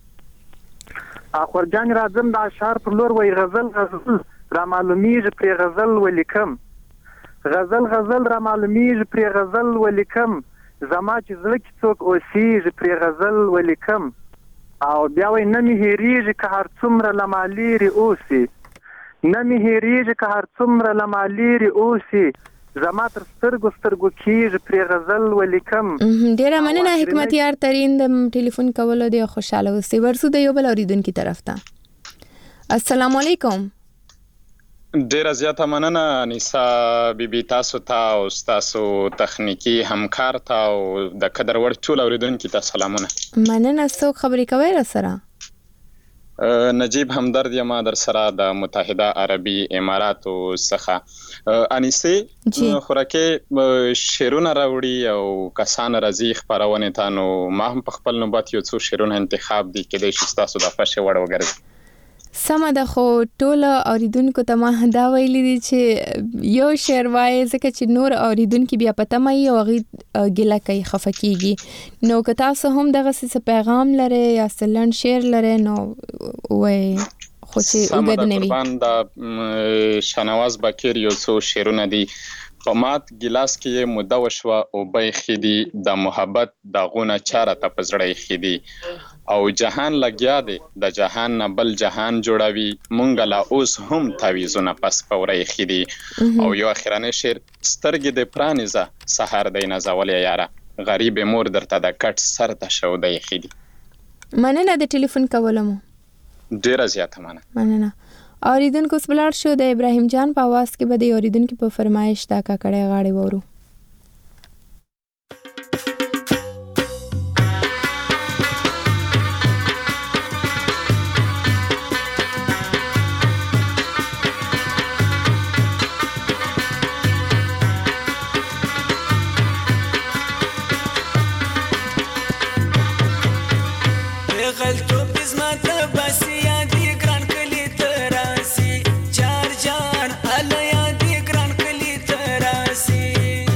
خورجانی راځم د اشعار پر لور وای غزل را معلومیږي پر غزل ولیکم غزل را معلومیږي پر غزل ولیکم زما چې زړه کې څوک اوسېږي پر غزل ولیکم او بیا وای نه مې هېریږي که هر څومره له ما لرې اوسي نه مې هېریږي که هر څومره له ما لرې اوسي زما تر سترګو کېږي پر غزل ولیکم. ډېره مننه حکمتیار ترین د ټلیفون کولو دی خوشاله اوسئ. ورسو د یو بل اوریدونکي طرف ته. السلام علیکم. ډیره زیاته مننه انیسا بیبي تاسو ته او تاسو تخنیکی همکار ته او د قدر وړ ټول اوریدونکو ته سلامونه. مننه. څو خبرې کوي را سره؟ نجیب همدرد یم در سره د متحده عربي اماراتو څخه. انیسه خورکه شعرونه راوړي او کسان راځي خبرونه ته نو ما هم په خپل نوبت یو څو شعرونه انتخاب دي کله چې تاسو د فشه وړ وګرځي. سمه ده خو ټول اوریدونکو ته ما دا ویلي دي چې یو شعر وایي ځکه چې نور اوریدونکو بیا پته مې یو غي ګیله کوي خفه کیږي نو که تاسو هم دغه څه پیغام لري یا سلن شعر لري نو وای خو چې وګد نه وي. باندې شنواز بکیر یو څو شعرونه دي په مات ګلاس کې مده وشوه او به خېدي د محبت داغونه چاره ته پزړې خېدي او جهان لګیا دی د جهان نه بل جهان جوړوي مونږ لا اوس هم تعویذونه پس پورې خېدي او یو اخرانه شعر سترګې د پرانیزه سحر دی نازولې یاره غریب مور درته د کټ سر ته شو دی خېدي. مننه د ټلیفون کولم. ډیره زیاته مننه. اوریدونکو سپلار شو د ابراهیم جان په आवाज کې به د اوریدونکو په فرمایش دا کړه غاړي وورو. See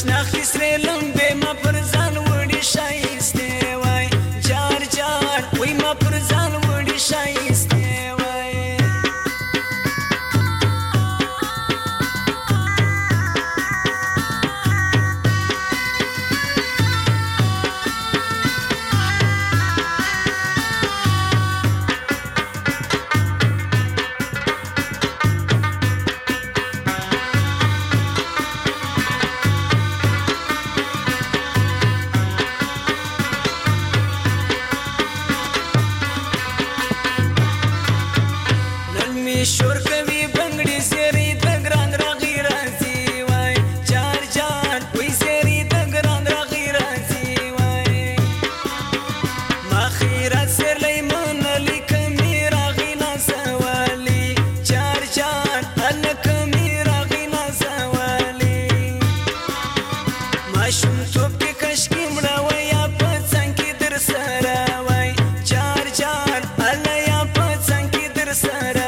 شناختی سره لمبه ما پر ځان وړي شایسته وای جار جار وای ما پر ځان وړي شایسته وای شور کوي بنگړي سری د ګران راغي راځي وای جار جار وای سری د ګران راغي راځي وای ما خیرات سر لیمون لیکمي راغي نازوالي جار جار الکمي راغي نازوالي ما شوم توپ کې کشکې مړه وای په څنګه در سره وای جار جار الیا په څنګه در سره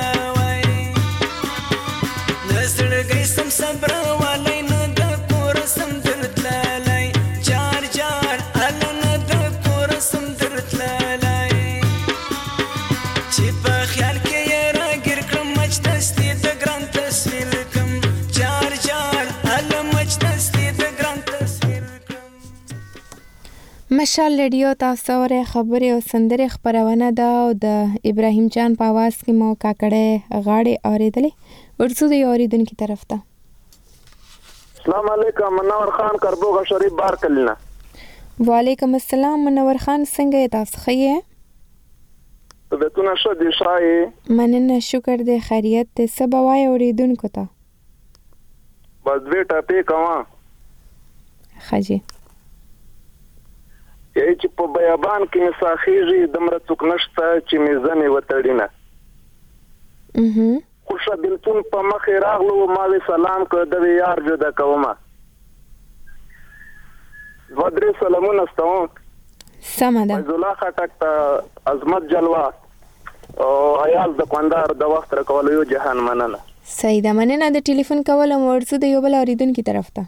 صبر والی نه د کور سم درتللی جار جار اله نه د کور سم درتللی چې په خیال کې یې راګیر کړم مچ دستي د ګران تصویر کم جار جار اله مچ دستي د ګران تصویر کم. مشال ریډیو تاسو اورئ خبرې او سندرې خپرونه ده او د ابراهیم جان په आवाज کې مو کاکړې غاړې اورېدلې ورڅو د اوریدونکو طرف ته. السلام علیکم منور خان کربوغه شریف بار کلینا. وعلیکم السلام منور خان څنګه یې تاسو ښه یې؟ طبیعتونه ښه دي ښه یې؟ مننه شکر دی خیریت دی څه به وایې اورېدونکو ته؟ بس دوې ټاپې کوه ښه جي یې چې په بیابان کې مې ساخېږي دومره څوک نشته چې مې ځنې وتړینه خوشه بلتون په مخې راغلو ما وی سلام که د یار جدا کومه دوه درې سلامونه ستوم سمه ده فیض الله خټک ته عظمت جلوه او عیال د کندهار د وخت راکولو یو جهان مننه صحیح ده مننه د ټلیفون کولو ورڅو د یو بل اورېدونکي طرف ته.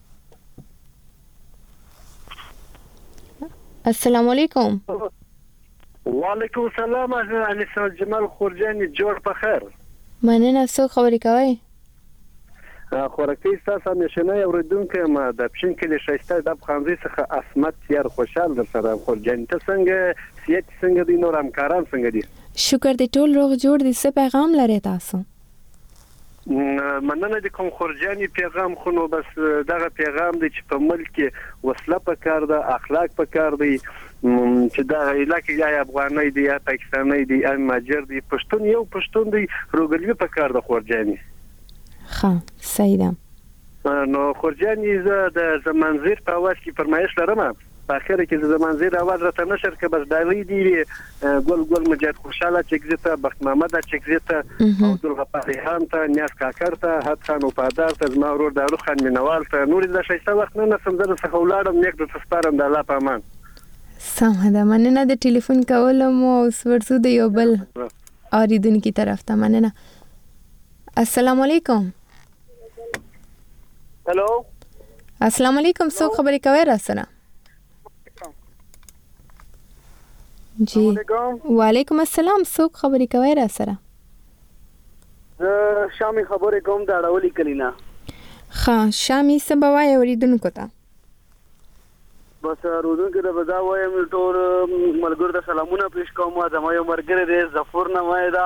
السلام علیکم. وعلیکم السلام انیس جمال خورجانی جوړ په خیر. مننه څوک خبرې کوئ؟ خوراکي ستاسو همیشنی اورېدونکی یم د پښین کلي ښایسته ډب خانزي څخه عصمت یار خوشحال در سره خورجاني ته څنګه صحت څنګه دی نور همکاران څنګه دي؟ شکر دی ټول روغ جوړ دي څه پیغام لرئ تاسو؟ مننه د کوم خورجاني پیغام خو نو بس دغه پیغام دی چې په ملک کې وسله پکار ده اخلاق پکار دی چې دا علاقې یا افغاني دی یا پاکستاني دی یا ماجر دی پښتون یو پښتون دی روګلوي پکار ده خورجاني. ښه صحیح ده. نو خورجاني زه د زمانزیر په اواز کې فرمایش لرم په اخر کې د زمانزیر اواز راته نشر که بس داوی دی ګل ګل مجاهد خوشاله چکزیته بخت محمد چکزیته عبدالغفار ریحان ته نیاز کاکر ته حد خان وفادار ته زما ورور دارو خان مینوال ته نور د ښایسته وخت نه نسم زه څخه ولاړم نیک درته سپارم د الله په امان. سمه ده مننه د ټلیفون کولو مو اوس ورڅو د یو بل اورېدونکي طرف ته مننه. السلام علیکم. هلو السلام علیکم څوک خبرې کوئ را سره؟ جی وعلیکم السلام څوک خبرې کوئ را سره؟ زه شامي خبرې کوم د اړولي کلینا. ښه شامي څه به وایې اورېدونکو ته؟ بس اورېدونکو ته به دا وایم ټول ملګرو ته سلامونه پیش کوم زما یو ملګری دی ظفور نومی ده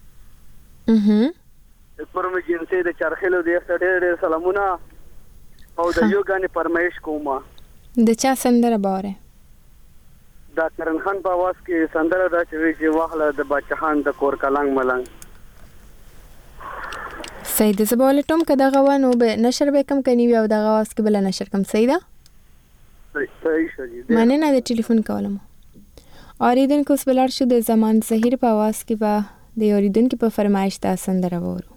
پر مې جنسي د چرخیلو دی ډېر ډېر سلامونه او د یو غانې فرمایش کوم د چا سندره به اورئ؟ دا کرن خان په आवाज کې سندره دا چې واخله د بادشاهان د کور کلنګ ملنګ. صحیح ده زه به ولټوم که دغه وه نو به نشر به کم کني او دغه आवाज کې بله نشر کم. صحیح ده صحیح ښه جي مننه د ټلیفون کولو مو. اورېدونکو اوس به لاړ شو د زمان زهیر په आवाज کې به د اورېدونکي په فرمایش دا سندره وورو.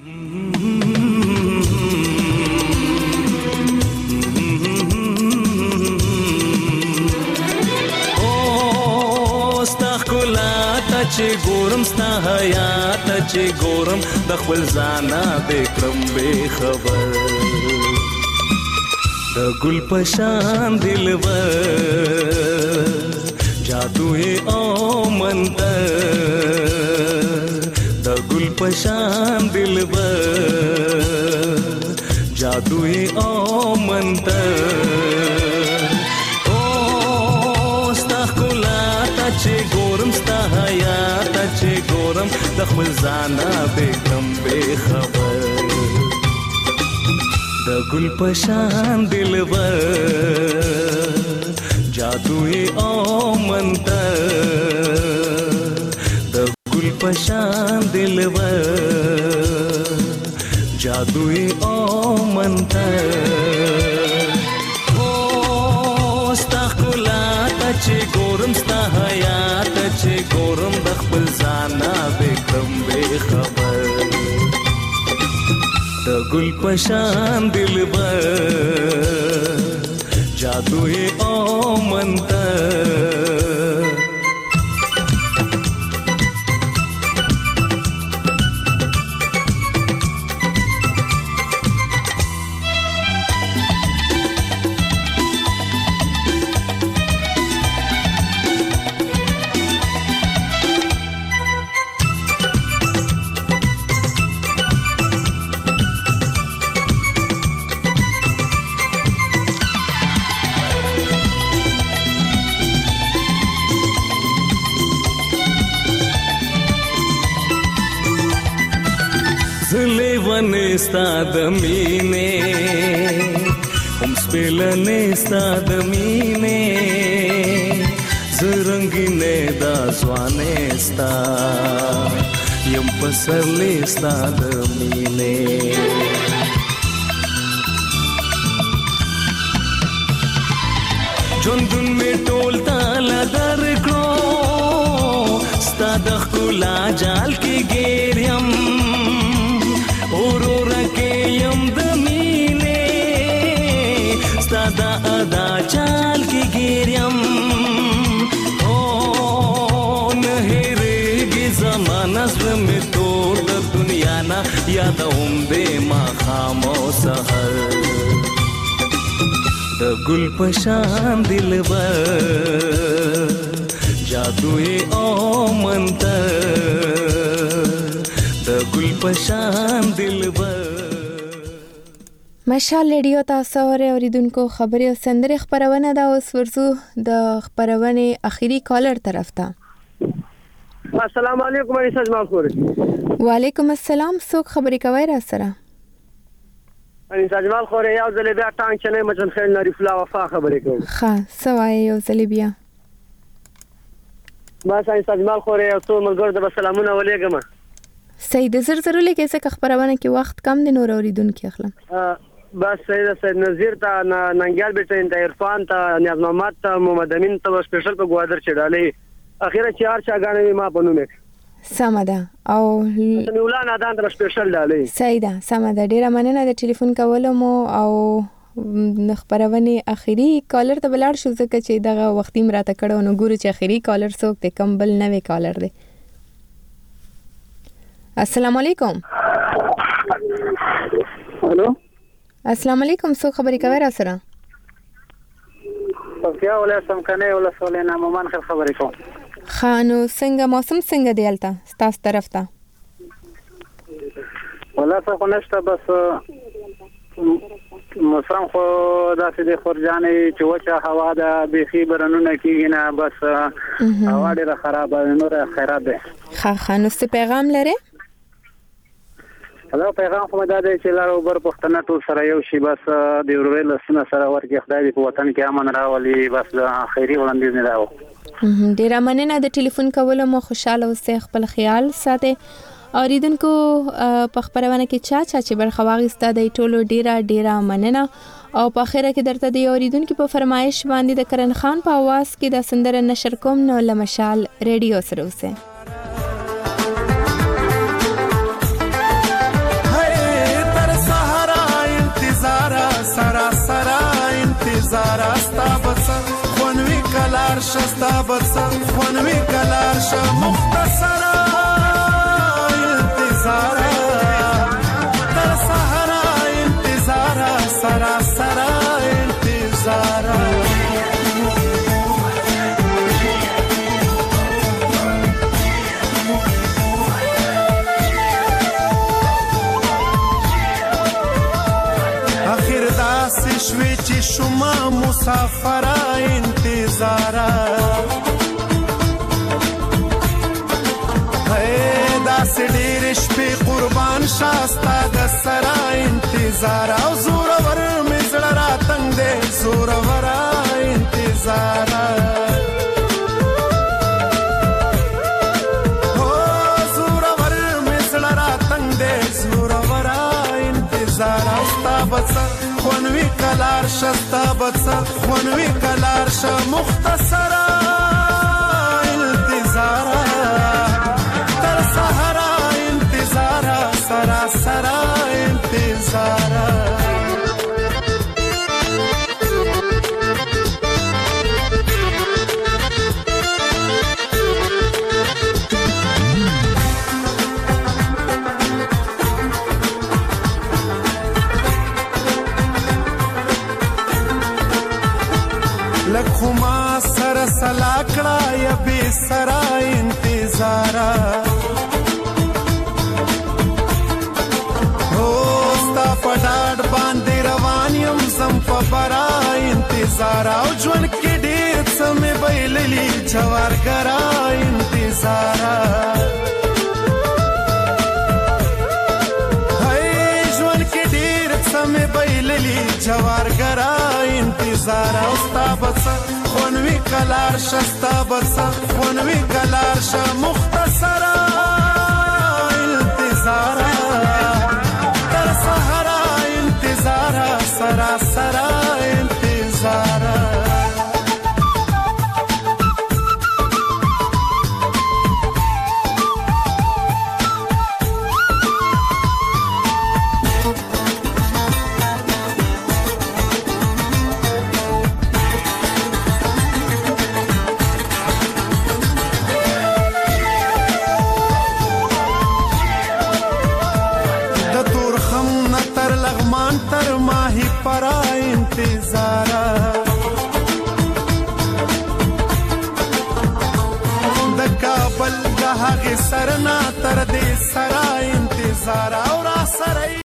چې ګورم ستا حیات چې ګورم د خپل ځانه دې کړم بې خبر د ګل پشان دلبر جادو او منتر د ګل پشان دلبر جادو او منتر او ستا ښکلا ته چې ګورم ستا حیا ته چې ګورم د خپل ځانه بېکم بې خبر د ګل پشان دلبر جادوی او منتر د ګل پشان دلبر جادوی او منتر او ستا ښکلا ته چې ګورم ستا حیا ته چې ګورم د خپل ځانه بېکم بې خبر د ګل پشان دلبر جادوی او منتر زلیوانه ستا د مینې هم سپېلنې ستا د مینې زرنګینې دا ځوانې ستا یم پسرلې ستا د مینې ژوندون مې ټول تاله درکړو ستا د ښکلا جال کې ګیر یم اورورا کې یم د مینې ستا د ادا چال کې ګیر یم او نه هېرېږي زمانه زړه مې تور د دنیا نه یادوم دې ماښام او سحر د ګل پشان دلبر جادوی او منتر د ګل پشان دلبر مشال ریډیو تاسو اوریدونکو خبري او سندري خبرونه دا اوس ورزو د خبرونه اخیری کالر طرف ته السلام علیکم ایسا جمال خوري وعلیکم السلام څوک خبري کوي را سره ایسا جمال خوري یو ځل بیا ټانګ چنه مجن خیل نری فلا وفا خبري کوي ها سوای یو ځل بیا ما ایسا جمال خوري او ټول ملګر د سلامونه ولېګم سید زر لکه څه خبرونه کې وخت کم دی نور اوریدونکو اخلم بس سید نذیر ته ننګیال بیٹین ته عرفان ته نیاز محمد ته محمد امین ته سپیشل په گوادر چډالې اخیره 4 چاګانې ما پنومه سمدا او مولا نادان ته سپیشل ډالې سیدا سمدا ډیره مننه د ټلیفون کولو مو او خبرونه اخیری کالر ته بلار شو ځکه چې دغه وختي مراته کړو نو ګورو چې اخیری کالر څوک ته کمبل نه وی کالر دی السلام علیکم الو السلام علیکم څوک خبري کوي را سره بیا ولا سم کنه ولا سولې نامه مان خبرې کوم خانو څنګه موسم څنګه دی الته تاسو طرف ته ولا څه نشته بس موسم خو داسې د خورجانې چې وچه هوا ده بيخي برنونه کېږي نه بس هوا ډېره خرابه نور خیرات ده خانو څه پیغام لري دا پیغام خو دا دی چې لارو بر پښتنه ټول سره یو شي بس د وروري لسنه سره ورګي خدای دې په وطن کې امن راولي بس خیری وړاندیز نه راو ډیر مننه د ټلیفون کولو مو خوشاله اوسئ خپل خیال ساتئ اوریدونکو په خبرونه کې چا چې برخواغ استاد ټولو ډیره مننه او په اخره کې درته د اوریدونکو په فرمایش باندې د کرن خان په आवाज کې د سندره نشر کوم نو لمشال ریډیو سره اوسئ زارا ستا بسر خونوی کلار شستا بسر خونوی کلار ش مختصرا انتظارا در سحرا انتظارا سرا سرا شوي چې شما مسافره انتظاره داسې ډېرې شپې قربان شاستا د سره انتظار او زورور مې زړه راتنګ دی زوروره انتظار زورور مې زړه راتنګ دی زوروره انتظار او ستا بڅه خونوي کلار شه ستا بڅه خونوي کلار شه مختصره انتظار سرا سرا انتظار لکھو ما سر سلاکڑا یا بے سرا انتظارا پډاډ باندې روان یم زم په برا انتظار او ژوند کې ډېر څه مې بایللي جوارګرا انتظار هی ژوند کې ډېر څه مې بایللي جوارګرا انتظار او ستا بڅه خونوي کلار شه ستا بڅه خونوي کلار شه مختصره انتظار سرا سرا انتظار تر ماهی پرا انتظارا د کابل د هغې سرنا تر دې سرا انتظار